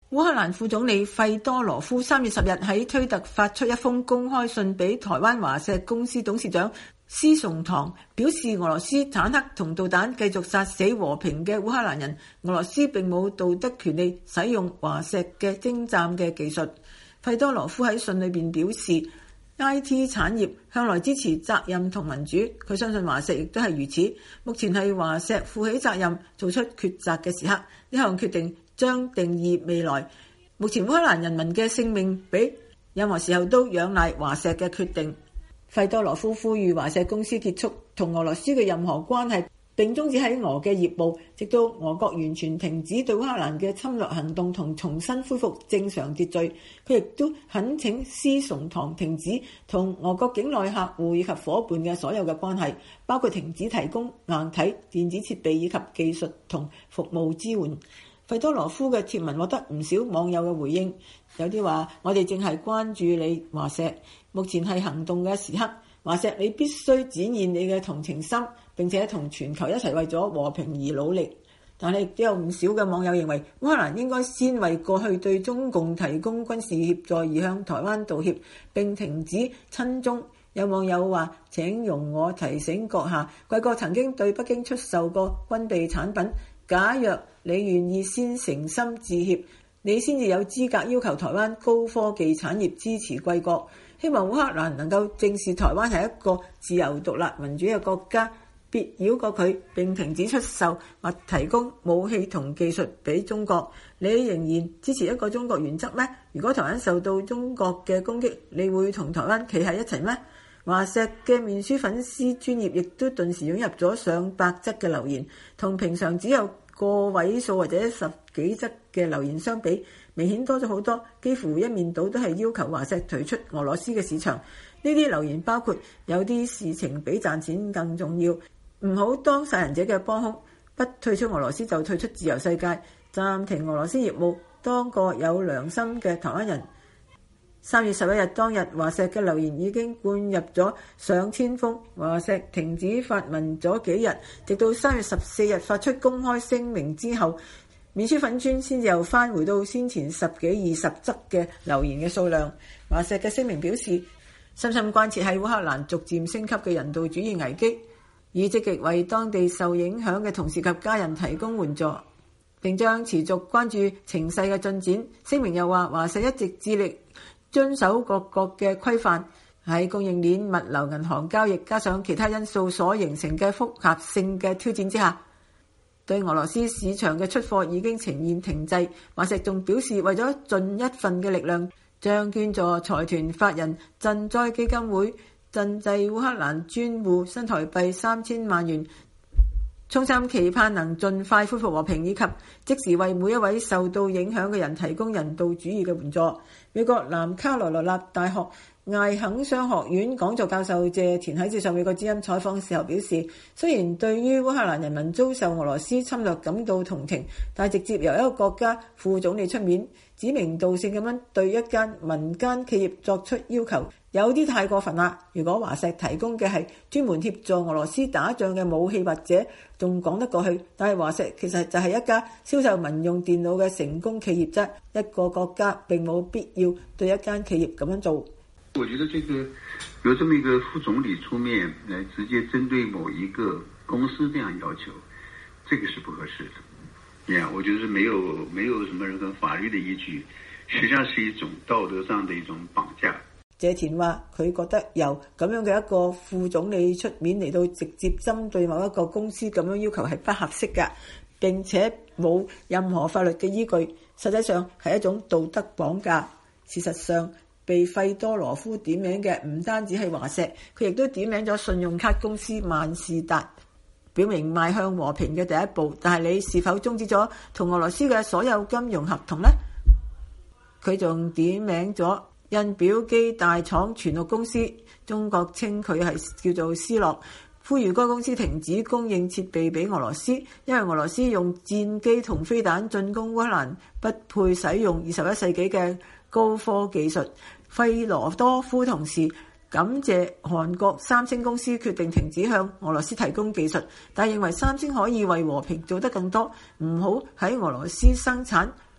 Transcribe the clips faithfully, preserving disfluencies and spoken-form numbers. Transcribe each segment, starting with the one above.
烏克蘭副總理費多羅夫三月十日喺推特發出一封公開信俾台灣華碩公司董事長施崇棠，表示俄羅斯坦克同導彈繼續殺死和平嘅烏克蘭人，俄羅斯並冇道德權利使用華碩嘅精湛嘅技術。費多羅夫喺信裏邊表示， I T 產業向來支持責任同民主，佢相信華碩亦都係如此。目前係華碩負起責任做出抉擇嘅時刻，呢項決定將定義未來。目前烏克蘭人民嘅性命比任何時候都仰賴華碩嘅決定。費多羅夫呼籲華碩公司結束同俄羅斯嘅任何關係，並終止喺俄嘅業務，直到俄國完全停止對烏克蘭嘅侵略行動同重新恢復正常秩序。佢亦都懇請施崇棠停止同俄國境內客戶以及夥伴嘅所有嘅關係，包括停止提供硬體、電子設備以及技術同服務支援。費多羅夫嘅貼文獲得唔少網友嘅回應，有啲話：我哋正係關注你華碩，目前係行動嘅時刻，華碩你必須展現你嘅同情心，並且同全球一齊為咗和平而努力。但係亦都有唔少嘅網友認為，烏克蘭應該先為過去對中共提供軍事協助而向台灣道歉，並停止親中。有網友話：請容我提醒閣下，貴國曾經對北京出售過軍備產品。假若你願意先誠心致歉，你先至有資格要求台灣高科技產業支持貴國。希望烏克蘭能夠正視台灣係一個自由獨立民主嘅國家，別繞過佢，並停止出售或提供武器同技術俾中國。你仍然支持一個中國原則咩？如果台灣受到中國嘅攻擊，你會同台灣企喺一齊咩？華碩嘅面書粉絲專頁亦都頓時湧入咗上百則嘅留言，同平常只有個位數或者十幾則嘅留言相比，明顯多咗好多，幾乎一面倒都係要求華碩退出俄羅斯嘅市場。呢啲留言包括有啲事情比賺錢更重要，唔好當殺人者嘅幫兇，不退出俄羅斯就退出自由世界，暫停俄羅斯業務，當個有良心嘅台灣人。三月十一日當日，華碩嘅留言已經灌入咗上千封。華碩停止發文咗幾日，直到三月十四日發出公開聲明之後，面書粉專先至又翻回到先前十幾二十則嘅留言嘅數量。華碩嘅聲明表示，深深關切喺烏克蘭逐漸升級嘅人道主義危機，以積極為當地受影響嘅同事及家人提供援助，並將持續關注情勢嘅進展。聲明又話，華碩一直致力遵守各國嘅規範，喺供應鏈、物流、銀行交易加上其他因素所形成嘅複合性嘅挑戰之下，對俄羅斯市場嘅出貨已經呈現停滯。華碩仲表示，為咗盡一份嘅力量，將捐助財團法人賑災基金會賑濟烏克蘭專戶新台幣三千萬元，衷心期盼能盡快恢復和平，以及即時為每一位受到影響嘅人提供人道主義嘅援助。美國南卡羅來納大學艾肯商學院講座教授謝田喺接受美國之音採訪時候表示，雖然對於烏克蘭人民遭受俄羅斯侵略感到同情，但係直接由一個國家副總理出面指名道姓咁樣對一間民間企業作出要求，有啲太過分啦。如果華碩提供嘅係專門協助俄羅斯打仗嘅武器，或者仲講得過去，但係華碩其實就係一家銷售民用電腦嘅成功企業啫。一個國家並冇必要對一間企業咁樣做。 我覺得這個有這麼一個副總理出面來直接針對某一個公司這樣要求，這個是不合適的。呀、yeah, 我覺得是沒有沒有什麼任何法律的依據，實際上是一種道德上的一種綁架。 謝田話佢覺得由咁樣嘅一個副總理出面嚟到直接針對某一個公司咁樣要求係不合適嘅，並且冇任何法律嘅依據，實際上係一種道德綁架。事實上，被費多羅夫點名嘅唔單止係華碩，佢亦都點名咗信用卡公司萬事達，表明邁向和平嘅第一步。但係你是否終止咗同俄羅斯嘅所有金融合同呢？佢仲點名咗印表機大廠全陸公司，中國稱佢係叫做斯諾，呼籲該公司停止供應設備俾俄羅斯，因為俄羅斯用戰機同飛彈進攻烏克蘭，不配使用二十一世紀嘅高科技術。費羅多夫同時感謝韓國三星公司決定停止向俄羅斯提供技術，但認為三星可以為和平做得更多，唔好喺俄羅斯生產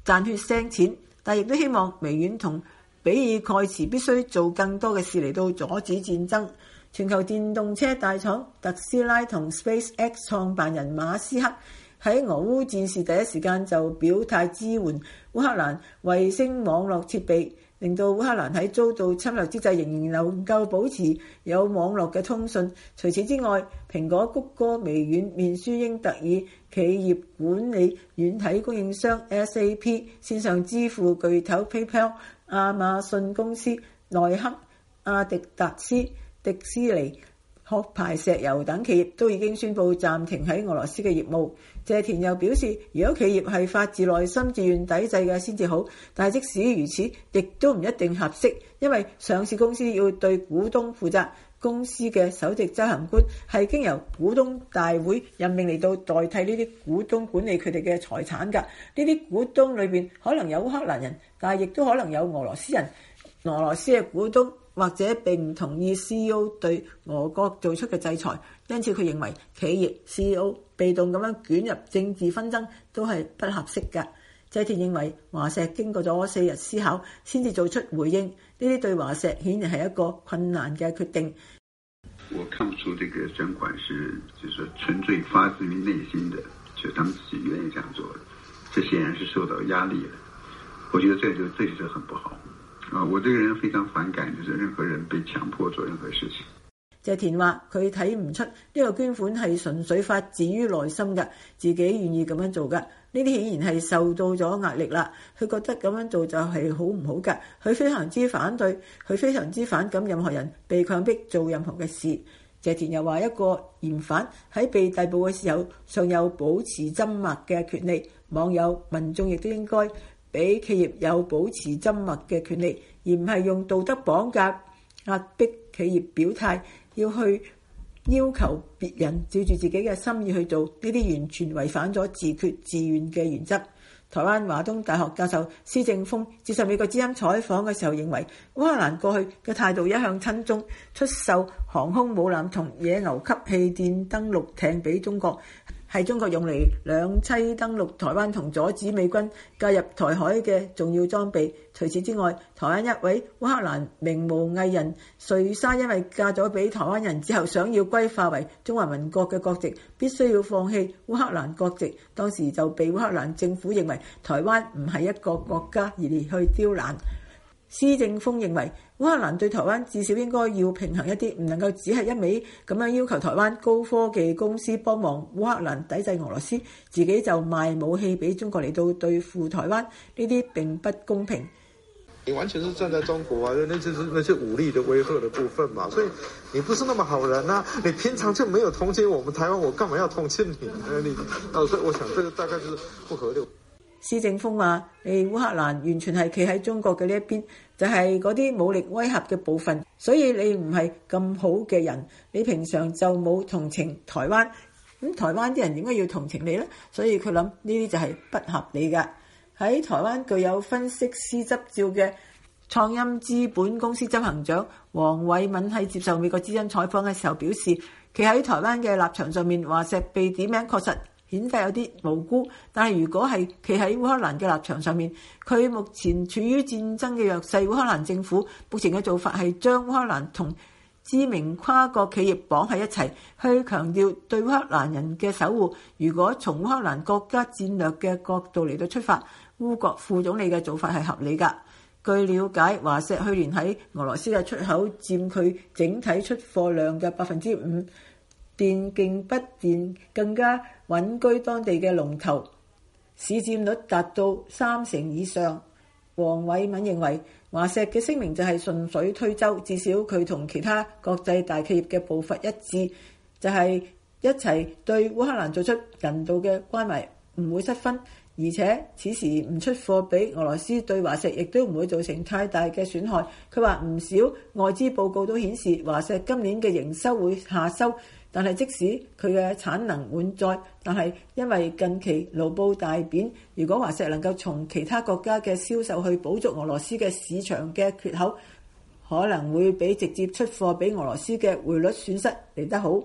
賺血腥錢，但亦都希望微軟同比爾蓋茨必須做更多嘅事嚟到阻止戰爭。全球電動車大廠特斯拉同 SpaceX 創辦人馬斯克喺俄烏戰事第一時間就表態支援烏克蘭衛星網絡設備，令到烏克蘭喺遭到侵略之際仍然能夠保持有網絡嘅通訊。除此之外，蘋果、谷歌、微軟、面書英特爾企業管理軟體供應商 S A P、線上支付巨頭 PayPal、亞馬遜公司、耐克、阿迪達斯、迪士尼、殼牌石油等企業都已經宣布暫停喺俄羅斯嘅業務。謝田又表示，如果企業係發自內心自願抵制嘅先至好，但係即使如此，亦都唔一定合適，因為上市公司要對股東負責，公司嘅首席執行官係經由股東大會任命嚟到代替呢啲股東管理佢哋嘅財產㗎。呢啲股東裏邊可能有烏克蘭人，但係亦都可能有俄羅斯人。俄羅斯嘅股東或者並唔同意 C E O 對俄國做出嘅制裁，因此佢認為企業 C E O 被動咁樣捲入政治紛爭都係不合適嘅。謝田認為華碩經過咗四日思考先至做出回應，呢啲對華碩顯然係一個困難嘅決定。 我看不出這個專管是就是純粹發自於內心的，就他們自己願意這樣做，這顯然是受到壓力了。我覺得這就這就是很不好。啊！我這個人非常反感，就是任何人被強迫做任何事情。 謝田話：佢睇唔出呢個捐款係純粹發自於內心嘅，自己願意咁樣做嘅。呢啲顯然係受到咗壓力啦。佢覺得咁樣做就係好唔好嘅，佢非常之反對，佢非常之反感任何人被強迫做任何嘅事。謝田又話：一個嫌犯喺被逮捕嘅時候，尚有保持緘默嘅權利，網友民眾亦都應該俾企業有保持緘默嘅權利，而唔係用道德綁架壓迫企業表態，要去要求別人照住自己嘅心意去做，呢啲完全違反咗自決自願嘅原則。台灣華東大學教授施正峰接受美國之音採訪嘅時候認為，烏克蘭過去嘅態度一向親中，出售航空母艦同野牛級氣墊登陸艇俾中國，係中國用嚟兩棲登陸台灣同阻止美軍介入台海嘅重要裝備。除此之外，台灣一位烏克蘭名模藝人瑞莎因為嫁咗俾台灣人之後，想要歸化為中華民國嘅國籍，必須要放棄烏克蘭國籍。當時就被烏克蘭政府認為台灣唔係一個國家而嚟去刁難。施正峰認為烏克蘭對台灣至少應該要平衡一啲，唔能夠只係一味咁樣要求台灣高科技公司幫忙烏克蘭抵制俄羅斯，自己就賣武器俾中國嚟到對付台灣，呢啲並不公平。 你完全是站在中國啊，那就是那些武力的威嚇的部分嘛，所以你不是那麼好人啊，你平常就沒有同情我們台灣，我幹嘛要同情你？你啊，所以我想這個大概就是不合理。 施正峰話：你烏克蘭完全係企喺中國嘅呢一邊，就係嗰啲武力威嚇嘅部分，所以你唔係咁好嘅人，你平常就冇同情台灣，咁台灣啲人點解要同情你呢？所以佢諗呢啲就係不合理嘅。喺台灣具有分析師執照嘅創音資本公司執行長黃偉敏喺接受美國之音採訪嘅時候表示，企喺台灣嘅立場上面，華碩被點名確實顯得有啲無辜，但係如果係企喺烏克蘭嘅立場上面，佢目前處於戰爭嘅弱勢，烏克蘭政府目前嘅做法係將烏克蘭同知名跨國企業綁喺一齊，去強調對烏克蘭人嘅守護。如果從烏克蘭國家戰略嘅角度嚟到出發，烏國副總理嘅做法係合理㗎。據了解，華碩去年喺俄羅斯嘅出口佔佢整體出貨量嘅百分之五，電競不電更加穩居當地嘅龍頭，市佔率達到三成以上。黃偉敏認為，華碩嘅聲明就係順水推舟，至少佢同其他國際大企業嘅步伐一致，就係一齊對烏克蘭做出人道嘅關懷，唔會失分。而且此時唔出貨俾俄羅斯，對華碩亦都唔會造成太大嘅損害。佢話唔少外資報告都顯示華碩今年嘅營收會下收，但係即使佢嘅產能滿載，但係因為近期盧布大貶，如果華碩能夠從其他國家嘅銷售去補足俄羅斯嘅市場嘅缺口，可能會比直接出貨俾俄羅斯嘅匯率損失嚟得好。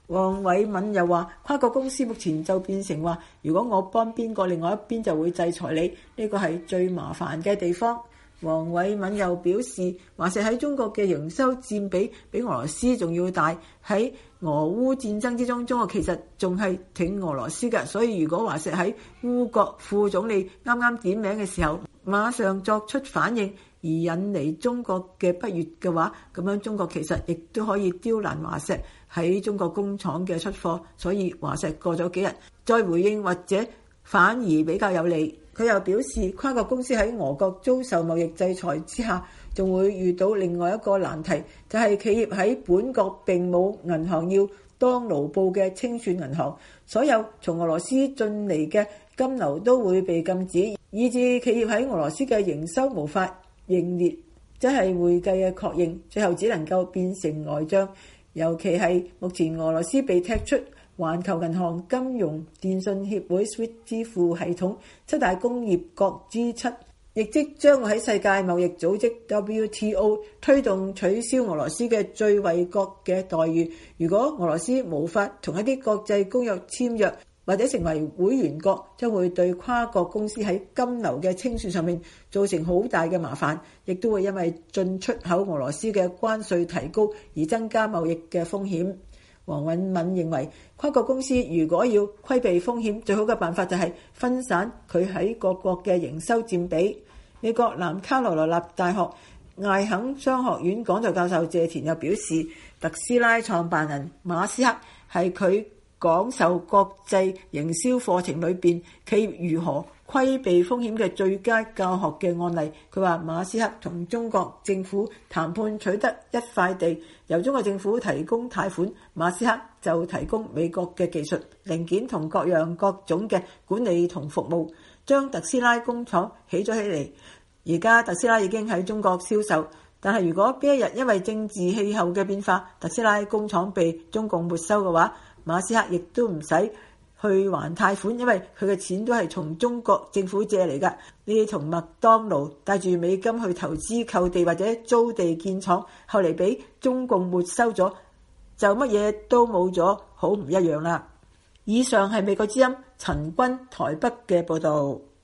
黃偉敏又話，跨國公司目前就變成話，如果我幫邊個，另外一邊就會制裁你，呢個係最麻煩嘅地方。黃偉敏又表示，華碩喺中國嘅營收佔比比俄羅斯仲要大，喺俄烏戰爭之中，中國其實仲係挺俄羅斯嘅，所以如果華碩喺烏國副總理啱啱點名嘅時候馬上作出反應，而引嚟中國嘅不悅嘅話，咁樣中國其實亦都可以刁難華碩喺中國工廠嘅出貨，所以華碩過咗幾日再回應或者反而比較有利。佢又表示，跨國公司喺俄國遭受貿易制裁之下，仲會遇到另外一個難題，就係企業喺本國並冇銀行要當盧布嘅清算銀行，所有從俄羅斯進嚟嘅金流都會被禁止，以致企業喺俄羅斯嘅營收無法認列，即係會計嘅確認，最後只能夠變成呆帳。尤其係目前俄羅斯被踢出環球銀行、金融、電信協會 SWIFT 支付系統七大工業國之七，亦即將會喺世界貿易組織 W T O 推動取消俄羅斯嘅最惠國嘅待遇。如果俄羅斯無法同一啲國際公約簽約或者成為會員國，將會對跨國公司喺金流嘅清算上面造成好大嘅麻煩，亦都會因為進出口俄羅斯嘅關稅提高而增加貿易嘅風險。黃偉敏認為，跨國公司如果要規避風險，最好嘅辦法就係分散佢喺各國嘅營收佔比。美國南卡羅來納大學艾肯商學院講座教授謝田又表示，特斯拉創辦人馬斯克係佢講授國際營銷課程裏邊企業如何規避風險嘅最佳教學嘅案例。佢話馬斯克同中國政府談判取得一塊地，由中國政府提供貸款，馬斯克就提供美國嘅技術零件同各樣各種嘅管理同服務，將特斯拉工廠起咗起嚟。而家特斯拉已經喺中國銷售，但係如果邊一日因為政治氣候嘅變化，特斯拉工廠被中共沒收嘅話，馬斯克亦都唔使去還貸款，因為佢嘅錢都係從中國政府借嚟㗎。呢啲同麥當勞帶住美金去投資購地或者租地建廠，後嚟俾中共沒收咗，就乜嘢都冇咗，好唔一樣啦。以上係美國之音陳君台北嘅報導。